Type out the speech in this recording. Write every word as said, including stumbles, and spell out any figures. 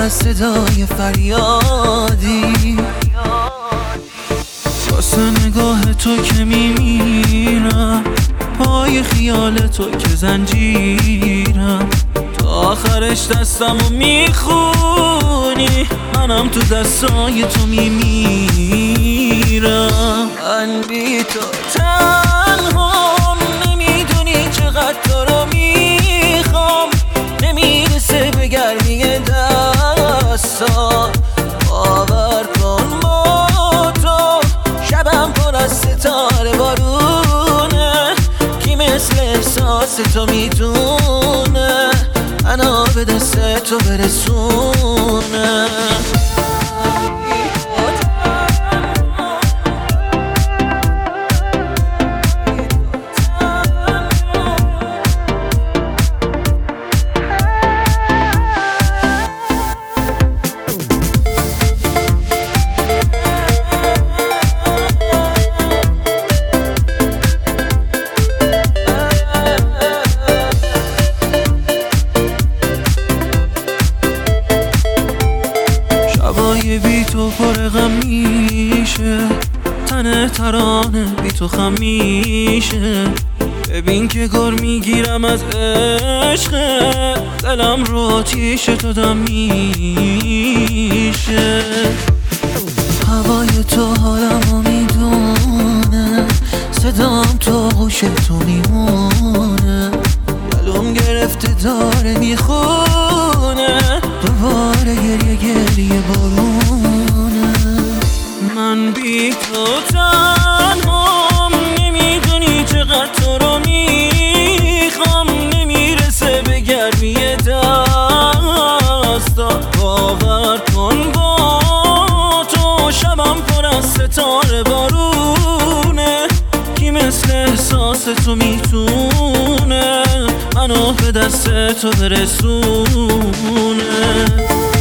از صدای فریادی. واسه نگاه تو که میمیرم، پای خیال تو که زنجیرم، تا آخرش دستمو میخونی، منم تو دستای تو میمیرم. من بی تو تنهام، نمیدونی چقدر تو رو میخوام، نمیرسه به گرمی دستا. باور کن با تو شبم پر از ستاره بارونه، کی مثل احساس تو میتونه منو به دست تو برسونه. شبای بی تو پر غم میشه، تن ترانه بی تو خم میشه. ببین که گر میگیرم از عشق، دلم رو آتیش تو دم میشه. هوای تو حالمو میدونه، صدام تو گوش تو میمونه، دلم گرفته داره میخونه، دوباره گریه گریه بارونه. من بی تو تنهام، نمیدونی چقدر تو رو میخوام، نمیرسه به گرمی دستا. باور کن با تو شبم پر از ستاره بارونه، کی مثل احساس تو میتونه منو به دست تو برسونه.